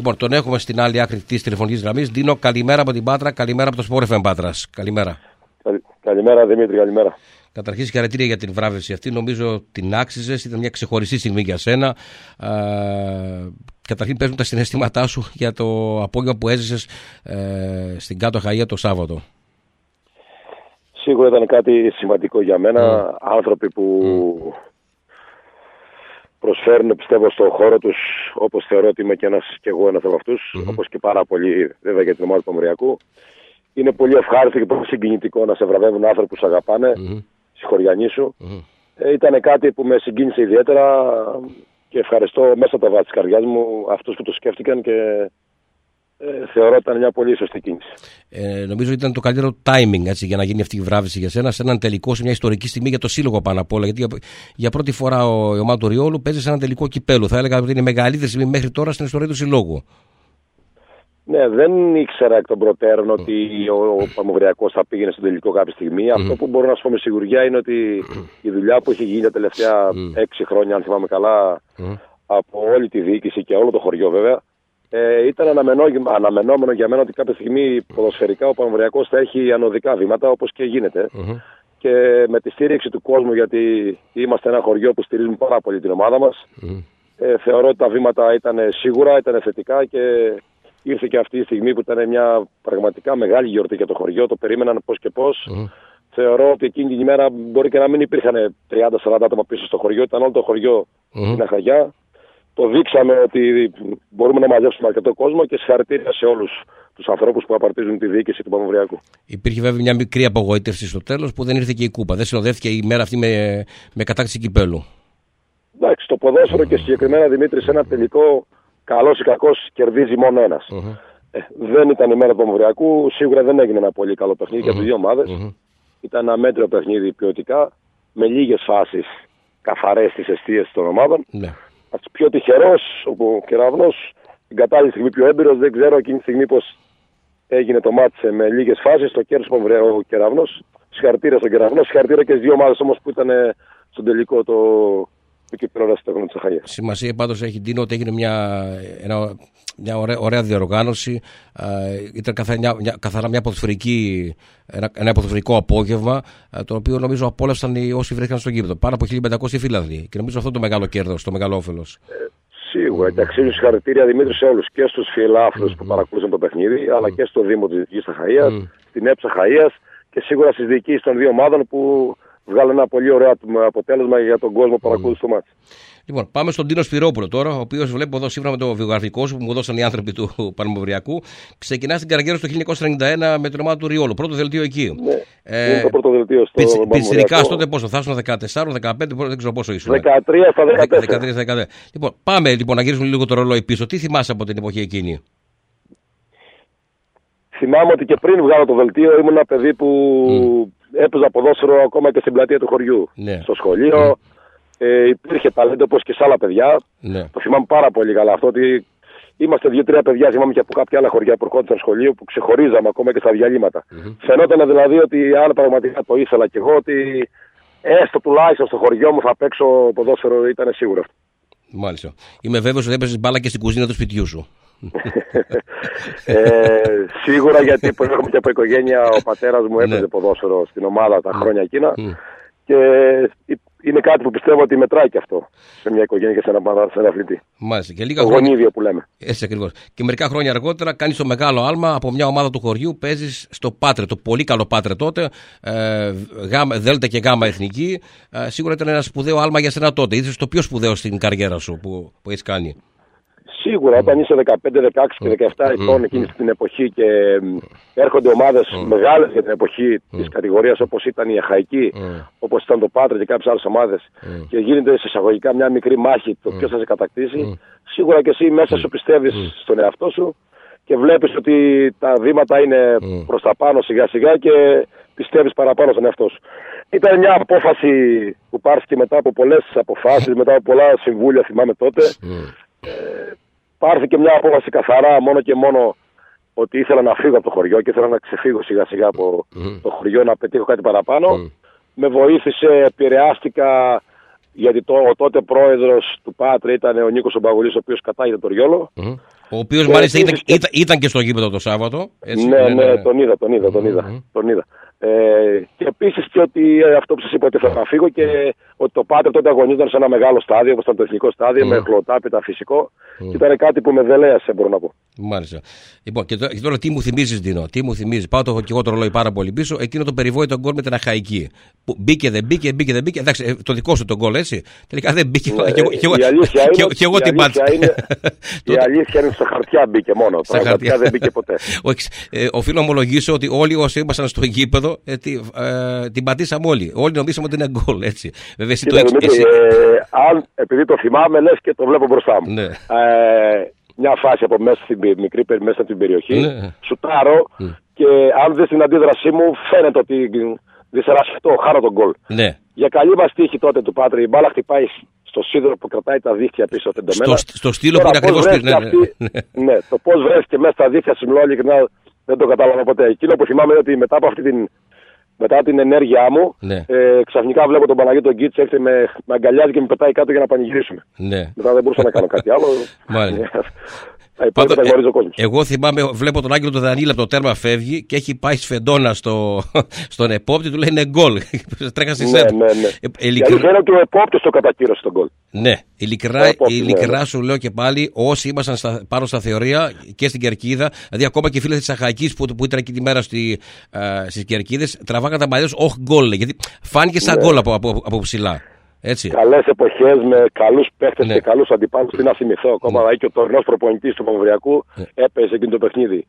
Λοιπόν, τον έχουμε στην άλλη άκρη της τηλεφωνικής γραμμής. Ντίνο, καλημέρα από την Πάτρα, καλημέρα από το Sport FM Πάτρας. Καλημέρα. Καλημέρα Δημήτρη, καλημέρα. Καταρχήν, συγχαρητήρια για την βράβευση αυτή. Νομίζω την άξιζες, ήταν μια ξεχωριστή στιγμή για σένα. Καταρχήν, παίζουν τα συναισθήματά σου για το απόγευμα που έζησες στην Κάτω Αχαΐα το Σάββατο. Σίγουρα ήταν κάτι σημαντικό για μένα. Άνθρωποι που προσφέρουν, πιστεύω, στον χώρο τους, όπως θεωρώ ότι είμαι και εγώ ένας από αυτούς, όπως και πάρα πολύ βέβαια για την ομάδα του Πανμοριακού. Είναι πολύ ευχάριστο και πολύ συγκινητικό να σε βραβεύουν άνθρωποι που σε αγαπάνε, συγχωριανοί σου. Ήταν κάτι που με συγκίνησε ιδιαίτερα και ευχαριστώ μέσα από τα βάθη της καρδιάς μου αυτούς που το σκέφτηκαν και θεωρώ ότι ήταν μια πολύ σωστή κίνηση. Νομίζω ήταν το καλύτερο timing, έτσι, για να γίνει αυτή η βράβευση για σένα, σε έναν τελικό, σε μια ιστορική στιγμή για το σύλλογο πάνω απ' όλα. Γιατί για πρώτη φορά η ομάδα του Ριόλου παίζει σε έναν τελικό κυπέλου. Θα έλεγα ότι είναι η μεγαλύτερη στιγμή μέχρι τώρα στην ιστορία του συλλόγου. Ναι, δεν ήξερα εκ των προτέρων ότι ο Πανμοριακός θα πήγαινε στον τελικό κάποια στιγμή. Αυτό που μπορώ να σου πω με σιγουριά είναι ότι η δουλειά που έχει γίνει τα τελευταία 6 χρόνια, αν θυμάμαι καλά, από όλη τη διοίκηση και όλο το χωριό βέβαια, ήταν αναμενόμενο για μένα ότι κάποια στιγμή ποδοσφαιρικά ο Πανμοριακός θα έχει ανωδικά βήματα, όπως και γίνεται. Και με τη στήριξη του κόσμου, γιατί είμαστε ένα χωριό που στηρίζουμε πάρα πολύ την ομάδα μας, θεωρώ ότι τα βήματα ήταν σίγουρα, ήταν θετικά και ήρθε και αυτή η στιγμή που ήταν μια πραγματικά μεγάλη γιορτή για το χωριό. Το περίμεναν πώς και πώς. Θεωρώ ότι εκείνη την ημέρα μπορεί και να μην υπήρχαν 30-40 άτομα πίσω στο χωριό, ήταν όλο το χωριό στην Αχαγιά. Το δείξαμε ότι μπορούμε να μαζέψουμε αρκετό κόσμο και συγχαρητήρια σε όλους τους ανθρώπους που απαρτίζουν τη διοίκηση του Πανμοριακού. Υπήρχε βέβαια μια μικρή απογοήτευση στο τέλος που δεν ήρθε και η κούπα. Δεν συνοδεύτηκε η μέρα αυτή με κατάκτηση κυπέλου. Εντάξει, το ποδόσφαιρο και συγκεκριμένα Δημήτρη, σε ένα τελικό, καλός ή κακός, κερδίζει μόνο ένας. Δεν ήταν η μέρα του Πανμοριακού, σίγουρα δεν έγινε ένα πολύ καλό παιχνίδι για τις δύο ομάδες. Ήταν ένα μέτριο παιχνίδι ποιοτικά, με λίγες φάσεις καθαρές στις εστίες των ομάδων. Πιο τυχερός, ο Κεραυνός, την κατάλληλη στιγμή πιο έμπειρος, δεν ξέρω εκείνη τη στιγμή πώς έγινε το μάτσε με λίγες φάσεις, το κέρδισε ο Κεραυνός. Συγχαρητήρια στον Κεραυνό, συγχαρητήρια και στις δύο ομάδες όμως που ήταν στον τελικό το κυπέλλου της Αχαΐας. Σημασία πάντως έχει, Ντίνο, ότι έγινε μια ωραία διοργάνωση. Ήταν καθαρά ένα ποδοσφαιρικό απόγευμα, το οποίο νομίζω απόλαυσαν όσοι βρέθηκαν στο γήπεδο. Πάνω από 1.500 φίλαθλοι. Και νομίζω αυτό το μεγάλο κέρδος, το μεγάλο όφελος. Σίγουρα και αξίζουν συγχαρητήρια, Δημήτρη, σε όλους, και στους φιλάθλους που παρακολούθησαν το παιχνίδι, αλλά και στο Δήμο της Δυτικής Αχαΐας, στην ΕΠΣ Αχαΐας και σίγουρα στις διοικήσεις των δύο ομάδων που βγάλε ένα πολύ ωραίο αποτέλεσμα για τον κόσμο που παρακολούθησε το μάτι. Λοιπόν, πάμε στον Ντίνο Σπυρόπουλο τώρα, ο οποίος βλέπω εδώ σύμφωνα με το βιογραφικό σου που μου δώσαν οι άνθρωποι του Πανμοριακού. Ξεκινά την καριέρα στο 1991 με την ομάδα του Ριόλου. Πρώτο δελτίο εκεί. Ναι, είναι το πρώτο δελτίο στο Πανμοριακό. Πιτσιρικάς τότε πόσο, θα ήσουν 14-15, δεν ξέρω πόσο ήσουν. 13 στα 14. 13-14. Λοιπόν, πάμε λοιπόν να γυρίσουμε λίγο το ρολόι πίσω. Τι θυμάσαι από την εποχή εκείνη? Θυμάμαι ότι και πριν βγάλω το δελτίο ήμουν ένα παιδί που έπαιζα ποδόσφαιρο ακόμα και στην πλατεία του χωριού. Στο σχολείο. Υπήρχε ταλέντο όπως και σε άλλα παιδιά. Το θυμάμαι πάρα πολύ καλά αυτό, ότι είμαστε 2-3 παιδιά, θυμάμαι και από κάποια άλλα χωριά που ερχόντουσαν στο σχολείο που ξεχωρίζαμε ακόμα και στα διαλύματα. Φαινόταν δηλαδή ότι αν πραγματικά το ήθελα κι εγώ, ότι έστω τουλάχιστον στο χωριό μου θα παίξω ποδόσφαιρο, ήταν σίγουρο αυτό. Μάλιστα. Είμαι βέβαιος ότι έπαιζες μπάλα και στην κουζίνα του σπιτιού σου. Σίγουρα, γιατί προέρχομαι και από οικογένεια, ο πατέρας μου έπαιζε ποδόσφαιρο στην ομάδα τα χρόνια εκείνα και είναι κάτι που πιστεύω ότι μετράει και αυτό σε μια οικογένεια και σε ένα αθλητή. Μάλιστα. Και λίγα το γονίδιο που λέμε. Έτσι ακριβώς. Και μερικά χρόνια αργότερα κάνεις το μεγάλο άλμα από μια ομάδα του χωριού, παίζεις στο Πάτρε, το πολύ καλό Πάτρε τότε, Δέλτα και Γάμα εθνική. Σίγουρα ήταν ένα σπουδαίο άλμα για σένα τότε. Είσαι το πιο σπουδαίο στην καριέρα σου που έχεις κάνει. Σίγουρα, όταν είσαι 15, 16 και 17 ετών εκείνη την εποχή και έρχονται ομάδες μεγάλες για την εποχή της κατηγορίας, όπως ήταν η Αχαϊκή, όπως ήταν το Πάτρε και κάποιες άλλες ομάδες, και γίνεται σε εισαγωγικά μια μικρή μάχη το ποιος θα σε κατακτήσει, σίγουρα και εσύ μέσα σου πιστεύεις στον εαυτό σου και βλέπεις ότι τα βήματα είναι προς τα πάνω σιγά σιγά και πιστεύεις παραπάνω στον εαυτό σου. Ήταν μια απόφαση που πάρθηκε μετά από πολλές αποφάσεις, μετά από πολλά συμβούλια, θυμάμαι τότε. Πάρθηκε μια απόφαση καθαρά μόνο και μόνο ότι ήθελα να φύγω από το χωριό και ήθελα να ξεφύγω σιγά σιγά από το χωριό, να πετύχω κάτι παραπάνω. Με βοήθησε, επηρεάστηκα, γιατί ο τότε πρόεδρος του Πάτρε ήταν ο Νίκος Ομπαγουλής, ο οποίος κατάγεται το Ριόλο. Ο οποίος μάλιστα ήταν και στο γήπεδο το Σάββατο. Έτσι, ναι, τον είδα. Και επίσης και ότι αυτό που σας είπα ότι θα φύγω και ότι το Πάτερ τότε αγωνίζονταν σε ένα μεγάλο στάδιο, όπως ήταν το εθνικό στάδιο, με χλωτάπητα φυσικό. Και ήταν κάτι που με δελέασε, μπορώ να πω. Μάλιστα. Λοιπόν, και τώρα τι μου θυμίζεις, Ντίνο, τι μου θυμίζεις. Πάω και εγώ το ρολόι πάρα πολύ πίσω. Εκείνο το περιβόητο γκολ με την Αχαϊκή. Μπήκε, δεν μπήκε. Εντάξει, το δικό σου το γκολ, έτσι. Τελικά δεν μπήκε. Και εγώ την πάτησα. Η αλήθεια είναι στα χαρτιά μπήκε μόνο. Στα χαρτιά δεν μπήκε ποτέ. Οφείλω να ομολογήσω ότι όλοι όσοι ήμασταν στο γήπεδο την πατήσαμε όλοι. Όλοι νομίζαμε ότι είναι γκολ, έτσι. Βέβαια, επειδή το θυμάμαι, λες και το βλέπω μπροστά μου. Μια φάση από μέσα στην περιοχή, σουτάρω και αν δεις την αντίδρασή μου, φαίνεται ότι δυσαρασχετώ, χάνω τον γκολ. Για καλή μας τύχη τότε του Πάτρη, η μπάλα χτυπάει στο σίδερο που κρατάει τα δίχτυα πίσω τεντωμένα. Στο στήλο που είναι ακριβώς πίσω. Ναι, το πώς βρέθηκε μέσα στα δίχτυα συμλό, ειλικρινά δεν το κατάλαβα ποτέ. Εκείνο που θυμάμαι είναι ότι μετά την ενέργειά μου, ξαφνικά βλέπω τον Παναγιώτο τον Κίτς, έρχεται με αγκαλιάζει και με πετάει κάτω για να πανηγυρίσουμε. Μετά δεν μπορούσα να κάνω κάτι άλλο. Εγώ θυμάμαι, βλέπω τον Άγγελο τον Δανίλη από το τέρμα φεύγει και έχει πάει σφεντόνα στον επόπτη, του λέει είναι γκολ. Τρέχα στη σέντρα. Γιατί φαίνεται ότι ο επόπτης το κατακύρωσε τον γκολ. Ναι, ειλικρινά σου λέω και πάλι, όσοι ήμασταν πάνω στα θεωρία και στην Κερκίδα, δηλαδή ακόμα και οι φίλοι της Αχαϊκής που ήταν εκεί τη μέρα στις Κερκίδες, τραβάγαν τα μαλλιά τους, γκολ, γιατί φάνηκε σαν γκολ από ψηλά. Καλές εποχές με καλούς παίχτες και καλούς αντιπάλους. Τι να θυμηθώ ακόμα, και ο τωρινός προπονητής του Παμβριακού έπαιζε εκείνο το παιχνίδι.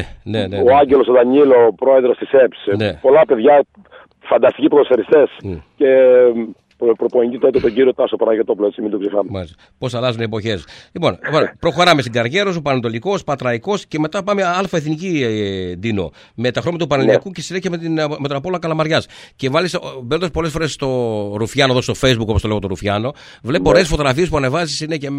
Ο Άγγελος ο Δανίλο, πρόεδρος της ΕΠΣ. Πολλά παιδιά, φανταστικοί ποδοσφαιριστές. Και προπονητή τότε τον κύριο Τάσο Παναγιωτόπουλο, έτσι μην το ξεχνάμε. Πώς αλλάζουν οι εποχές. Λοιπόν, προχωράμε στην καριέρα σου, Πανατολικός, Πατραϊκός και μετά πάμε αλφα-εθνική, Ντίνο. Με τα χρώματα του Πανελληνιακού και συνέχεια με τον Απόλλωνα Καλαμαριάς. Και βάλεις, μπαίνοντας πολλές φορές στο Ρουφιάνο, εδώ στο Facebook, όπως το λέγω το Ρουφιάνο, βλέπω ωραίες φωτογραφίες που ανεβάζεις είναι και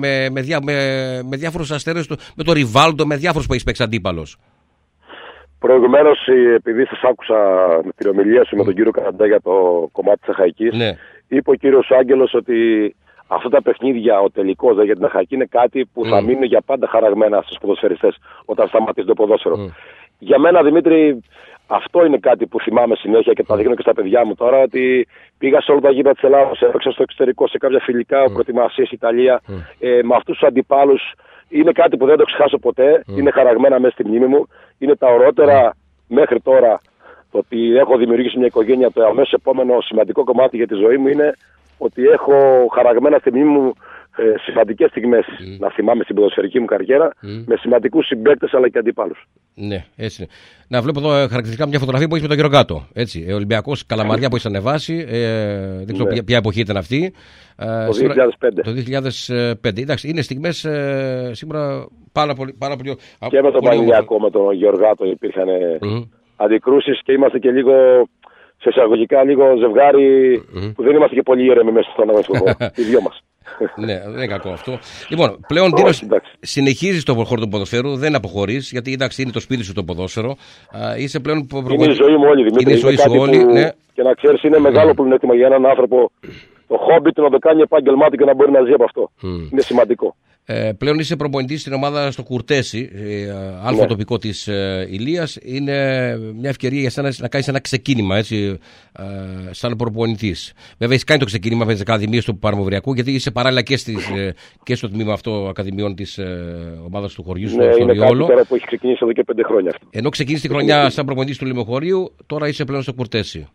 με διάφορους αστέρες του, με τον Ριβάλντο, με διάφορους που έχεις παίξει αντίπαλος. Προηγουμένως, επειδή σας άκουσα την ομιλία σου με τον κύριο Καραντά για το κομμάτι της Αχαϊκής, είπε ο κύριος Άγγελος ότι αυτά τα παιχνίδια, ο τελικός για την Αχαϊκή, είναι κάτι που θα μείνουν για πάντα χαραγμένα στους ποδοσφαιριστές όταν σταματήσει το ποδόσφαιρο. Για μένα, Δημήτρη, αυτό είναι κάτι που θυμάμαι συνέχεια και τα δείχνω και στα παιδιά μου τώρα, ότι πήγα σε όλα τα γήπεδα της Ελλάδας, έπαιξα στο εξωτερικό σε κάποια φιλικά προετοιμασίες Ιταλία, με αυτούς τους αντιπάλους. Είναι κάτι που δεν το ξεχάσω ποτέ, είναι χαραγμένα μέσα στη μνήμη μου. Είναι τα ωραιότερα μέχρι τώρα. Το ότι έχω δημιουργήσει μια οικογένεια, το αμέσως επόμενο σημαντικό κομμάτι για τη ζωή μου είναι ότι έχω χαραγμένα στη μνήμη μου σημαντικές στιγμές να θυμάμαι στην ποδοσφαιρική μου καριέρα με σημαντικούς συμπαίκτες αλλά και αντιπάλους. Ναι, έτσι είναι. Να βλέπω εδώ χαρακτηριστικά μια φωτογραφία που έχει με τον Γεροκάτο. Ολυμπιακός Καλαμαριά που έχει ανεβάσει. Δεν ξέρω ποια εποχή ήταν αυτή. Το 2005. Το 2005. Εντάξει, είναι στιγμές σίγουρα πάρα πολύ. Και με τον Πανελληνιακό, με τον Γεωργάτο υπήρχαν αντικρούσεις και είμαστε και λίγο σε εισαγωγικά λίγο ζευγάρι που δεν είμαστε και πολύ ήρεμοι μέσα στον αγωνιστικό. Οι δυο μας. Ναι, δεν είναι κακό αυτό. Λοιπόν, πλέον συνεχίζεις το χώρο του ποδοσφαίρου, δεν αποχωρείς, γιατί εντάξει, είναι το σπίτι σου το ποδόσφαιρο. Είσαι πλέον είναι η ζωή μου όλη, Δημήτρη. Είναι η ζωή σου όλη. Ναι. Και να ξέρεις, είναι μεγάλο πλεονέκτημα για έναν άνθρωπο το χόμπι του να το κάνει επάγγελμά του και να μπορεί να ζει από αυτό. Είναι σημαντικό. Πλέον είσαι προπονητής στην ομάδα στο Κουρτέσι, αλφα τοπικό της Ηλίας. Είναι μια ευκαιρία για σένα να κάνεις ένα ξεκίνημα, έτσι, σαν προπονητής. Βέβαια, έχεις κάνει το ξεκίνημα με τις ακαδημίες του Παραμοβριακού, γιατί είσαι παράλληλα και στο τμήμα αυτό ακαδημιών της ομάδας του χωριού, στο είναι Ριόλο. Κάτι τώρα που έχει ξεκινήσει εδώ και 5 χρόνια αυτό. Ενώ ξεκίνησε τη χρονιά σαν προπονητής του Λιμοχωρίου, τώρα είσαι πλέον στο Κουρτέσι.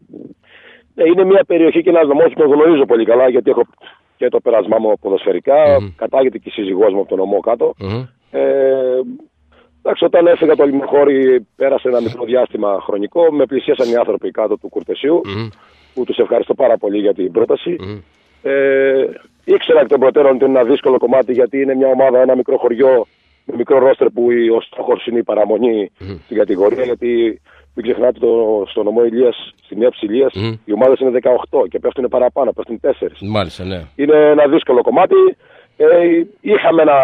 Είναι μια περιοχή και ένας νομός που το γνωρίζω πολύ καλά, γιατί έχω και το πέρασμά μου ποδοσφαιρικά, κατάγεται και η σύζυγός μου από τον νομό κάτω. Εντάξει, όταν έφυγα το Λιμοχώρι πέρασε ένα μικρό διάστημα χρονικό, με πλησίασαν οι άνθρωποι κάτω του Κουρτεσίου, που τους ευχαριστώ πάρα πολύ για την πρόταση. Ήξερα εκ των προτέρων ότι είναι ένα δύσκολο κομμάτι, γιατί είναι μια ομάδα, ένα μικρό χωριό, με μικρό ρόστερ που ο στόχος είναι η παραμονή στην κατηγορία, γιατί μην ξεχνάτε στο νομό Ηλίας, στην ΕΕ Ηλίας, οι ομάδες είναι 18 και πέφτουν παραπάνω, πέφτουν 4. Μάλιστα, ναι. Είναι ένα δύσκολο κομμάτι. Είχαμε ένα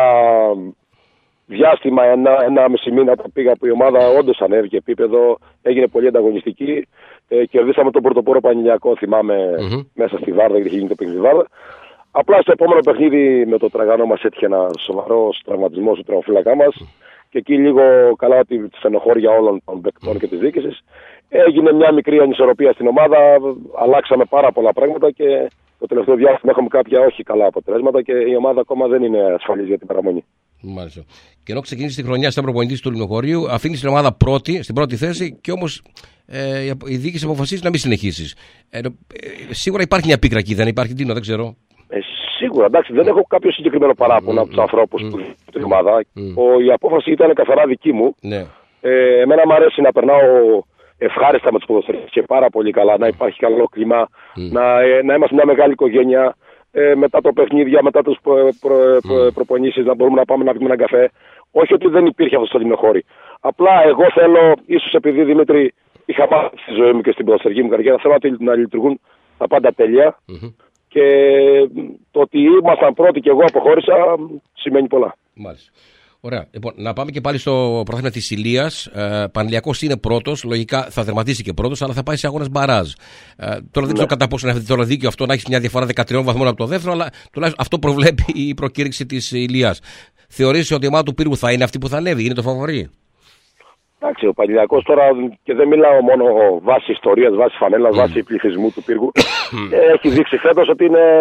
διάστημα, 1,5 μήνα που πήγα, που η ομάδα όντως ανέβηκε επίπεδο, έγινε πολύ ανταγωνιστική. Κερδίσαμε τον πρωτοπόρο Πανελληνιακό, θυμάμαι, μέσα στη Βάρδα, γιατί είχε γίνει το παιχνίδι Βάρδα. Απλά στο επόμενο παιχνίδι με το Τραγανό μας έτυχε ένα σοβαρό τραυματισμό στο τερματοφύλακά μας. Και εκεί λίγο καλά τη στενοχώρια όλων των παικτών και της διοίκησης. Έγινε μια μικρή ανισορροπία στην ομάδα. Αλλάξαμε πάρα πολλά πράγματα και το τελευταίο διάστημα έχουμε κάποια όχι καλά αποτελέσματα και η ομάδα ακόμα δεν είναι ασφαλής για την παραμονή. Μάλιστα. Και ενώ ξεκίνησε τη χρονιά σαν προπονητής του Λιμνοχωρίου, αφήνει την ομάδα στην πρώτη θέση και όμως η διοίκηση αποφασίζει να μην συνεχίσει. Σίγουρα υπάρχει μια πίκρα εκεί, δεν υπάρχει, Ντίνο, δεν ξέρω. Σίγουρα, εντάξει, δεν έχω κάποιο συγκεκριμένο παράπονο από τους ανθρώπους που είναι στην ομάδα. Η απόφαση ήταν καθαρά δική μου. Ναι. Εμένα μου αρέσει να περνάω ευχάριστα με τους ποδοσφαιριστές και πάρα πολύ καλά, να υπάρχει καλό κλίμα, να είμαστε μια μεγάλη οικογένεια. Μετά το παιχνίδια, μετά τους προπονήσεις, να μπορούμε να πάμε να πιούμε έναν καφέ. Όχι ότι δεν υπήρχε αυτό στο Λιμνοχώρι. Απλά εγώ θέλω, ίσως επειδή Δημήτρη είχα μάθει στη ζωή μου και στην ποδοσφαιρική μου καριέρα, θέλω να λειτουργούν τα πάντα τέλεια. Και το ότι ήμασταν πρώτοι και εγώ αποχώρησα σημαίνει πολλά. Μάλιστα. Ωραία. Λοιπόν, να πάμε και πάλι στο πρωτάθλημα της Ηλίας. Πανηλιακός είναι πρώτος, λογικά θα τερματίσει και πρώτος, αλλά θα πάει σε αγώνες μπαράζ. Τώρα δεν ξέρω κατά πόσο είναι τώρα δίκαιο αυτό να έχει μια διαφορά 13 βαθμών από το δεύτερο, αλλά τουλάχιστον αυτό προβλέπει η προκήρυξη της Ηλίας. Θεωρείς ότι η ομάδα του Πύργου θα είναι αυτή που θα ανέβει, είναι το φαβορί? Εντάξει, ο Πανηλιακός τώρα, και δεν μιλάω μόνο βάσει ιστορίας, βάσει φανέλας, βάσει πληθυσμού του Πύργου, έχει δείξει φέτος ότι είναι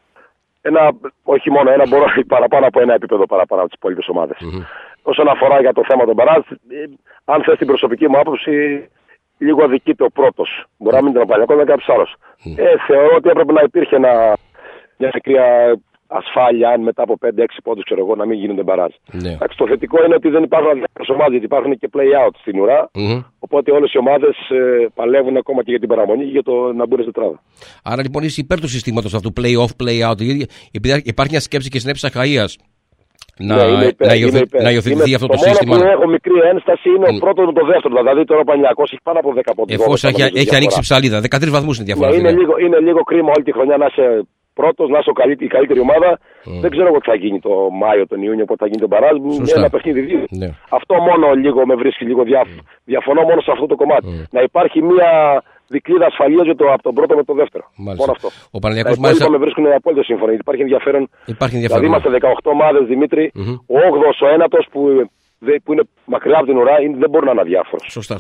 όχι μόνο ένα, μπορεί παραπάνω από ένα επίπεδο παραπάνω από τις υπόλοιπες ομάδες. Όσον αφορά για το θέμα των μπαράζ, αν θες την προσωπική μου άποψη, λίγο αδικείται ο πρώτος. Μπορεί να μην ήταν ο Πανηλιακός, αλλά κάποιος άλλος. Θεωρώ ότι έπρεπε να υπήρχε μια μικρή ασφάλεια, αν μετά από 5-6 πόντους, ξέρω εγώ, να μην γίνονται μπαράζ. Το θετικό είναι ότι δεν υπάρχουν αδιάφορες ομάδες, γιατί υπάρχουν και play-out στην ουρά. Οπότε όλες οι ομάδες παλεύουν ακόμα και για την παραμονή και για το να μπουν στην τετράδα. Άρα λοιπόν είσαι υπέρ του συστήματος αυτού, play-off, play-out. Επειδή υπάρχει μια σκέψη και στην Έψα Αχαΐας να υιοθετηθεί αυτό το σύστημα. Το μόνο που έχω μικρή ένσταση είναι ο πρώτος με το δεύτερο. Δηλαδή τώρα ο Πανηλιακός έχει πάνω από 10 πόντους. Εφόσον έχει ανοίξει ψαλίδα, 13 βαθμούς είναι η διαφορά. Είναι λίγο κρίμα όλη τη χρονιά να είσαι πρώτος, να είσαι η καλύτερη ομάδα. Δεν ξέρω εγώ τι θα γίνει το Μάιο, τον Ιούνιο, πότε θα γίνει το μπαράζ. Ένα παιχνίδι δύο. Αυτό μόνο λίγο με βρίσκει λίγο διαφωνώ μόνο σε αυτό το κομμάτι. Να υπάρχει μια δικλείδα ασφαλείας από τον πρώτο με τον δεύτερο. Μάλιστα. Μόνο αυτό. Ο Πανηλιακός μάλιστα με βρίσκουν απόλυτα σύμφωνα. Υπάρχει ενδιαφέρον. Δηλαδή είμαστε 18 ομάδες, Δημήτρη. Ο 8ος, ο 9ος που είναι μακριά από την ουρά, δεν μπορεί να είναι αδιάφορος. Σωστά.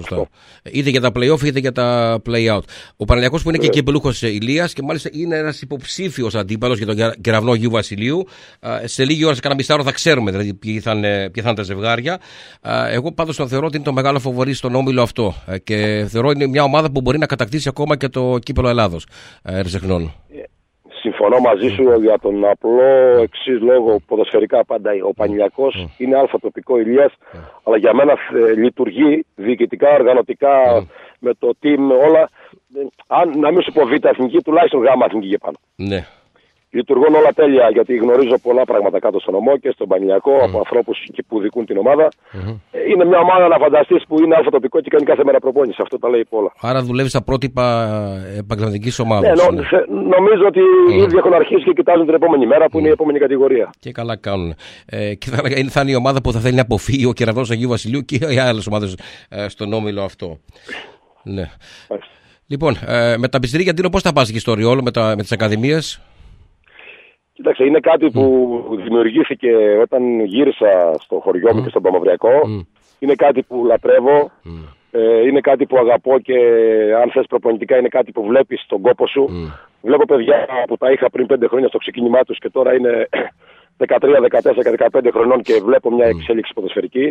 Είτε για τα play-off είτε για τα play-out. Ο Πανηλιακός που είναι και κυπελούχος Ηλίας και μάλιστα είναι ένας υποψήφιος αντίπαλος για τον κεραυνό Αγίου Βασιλείου. Σε λίγη ώρα, σε κάνα μισάωρο, θα ξέρουμε δηλαδή ποια θα είναι τα ζευγάρια. Εγώ πάντως τον θεωρώ ότι είναι το μεγάλο φαβορί στον όμιλο αυτό. Και θεωρώ είναι μια ομάδα που μπορεί να κατακτήσει ακόμα και το κύπελο Ελλάδος ερζεχνών. Συμφωνώ μαζί σου για τον απλό εξής λόγο, ποδοσφαιρικά πάντα ο Πανηλιακός είναι αλφα-τοπικό Ηλίας, αλλά για μένα λειτουργεί διοικητικά, οργανωτικά, με το team, όλα. Αν να μην σου πω β' εθνική, τουλάχιστον γ' εθνική και πάνω. Ναι. Λειτουργούν όλα τέλεια, γιατί γνωρίζω πολλά πράγματα κάτω στον νομό και στον Πανηλιακό από ανθρώπους που δικούν την ομάδα. Είναι μια ομάδα να φανταστείς που είναι αλφα-τοπικό και κάνει κάθε μέρα προπόνηση. Αυτό τα λέει πολλά. Άρα δουλεύει στα πρότυπα επαγγελματικής ομάδας. Ναι, νομίζω ότι ήδη έχουν αρχίσει και κοιτάζουν την επόμενη μέρα που είναι η επόμενη κατηγορία. Και καλά κάνουν. Και θα είναι η ομάδα που θα θέλει να αποφύγει ο κεραυνός Αγίου Βασιλείου και οι άλλες ομάδες στον όμιλο αυτό. Ναι. Λοιπόν, με τα πιστηρία, Ντίνο, πώς θα πας εκεί στο Ριόλο με τις ακαδημίες? Κοίταξε, είναι κάτι που δημιουργήθηκε όταν γύρισα στο χωριό μου και στον Παμαυριακό. Είναι κάτι που λατρεύω. Είναι κάτι που αγαπώ και αν θες προπονητικά είναι κάτι που βλέπεις στον κόπο σου. Βλέπω παιδιά που τα είχα πριν 5 χρόνια στο ξεκίνημά τους και τώρα είναι 13, 14 και 15 χρονών και βλέπω μια εξέλιξη ποδοσφαιρική.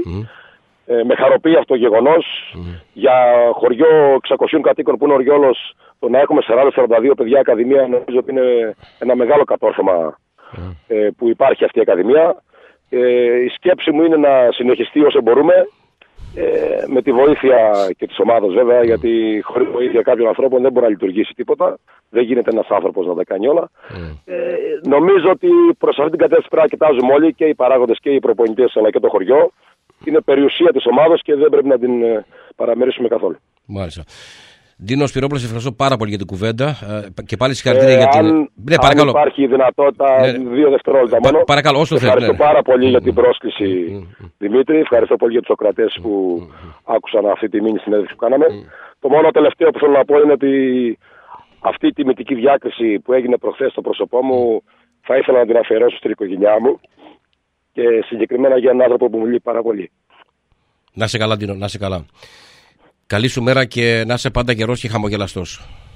Με χαροποιεί αυτό το γεγονός. Για χωριό 600 κατοίκων που είναι ο Ριόλος, το να έχουμε 40-42 παιδιά ακαδημία, νομίζω ότι είναι ένα μεγάλο κατόρθωμα που υπάρχει αυτή η ακαδημία. Η σκέψη μου είναι να συνεχιστεί όσο μπορούμε, με τη βοήθεια και της ομάδας βέβαια, γιατί χωρίς βοήθεια κάποιων ανθρώπων δεν μπορεί να λειτουργήσει τίποτα. Δεν γίνεται ένας άνθρωπος να τα κάνει όλα. Νομίζω ότι προς αυτή την κατεύθυνση πρέπει να κοιτάζουμε όλοι, και οι παράγοντες και οι προπονητές αλλά και το χωριό. Είναι περιουσία της ομάδας και δεν πρέπει να την παραμερίσουμε καθόλου. Μάλιστα. Ντίνο Σπυρόπουλο, σε ευχαριστώ πάρα πολύ για την κουβέντα και πάλι συγχαρητήρια για την. Ναι, παρακαλώ. Αν υπάρχει δυνατότητα, 2 δευτερόλεπτα μόνο. Παρακαλώ, όσο θέλει. Ευχαριστώ πάρα πολύ για την πρόσκληση, Δημήτρη. Ευχαριστώ πολύ για τους Σοκρατές που άκουσαν αυτή τη μήνυ συνέντευξη που κάναμε. Το μόνο τελευταίο που θέλω να πω είναι ότι αυτή η τιμητική διάκριση που έγινε προχθές στο πρόσωπό μου θα ήθελα να την αφιερώσω στην οικογένειά μου και συγκεκριμένα για έναν άνθρωπο που μου λείπει πάρα πολύ. Να είσαι καλά, Ντίνο, να είσαι καλά. Καλή σου μέρα και να είσαι πάντα γερός και χαμογελαστός.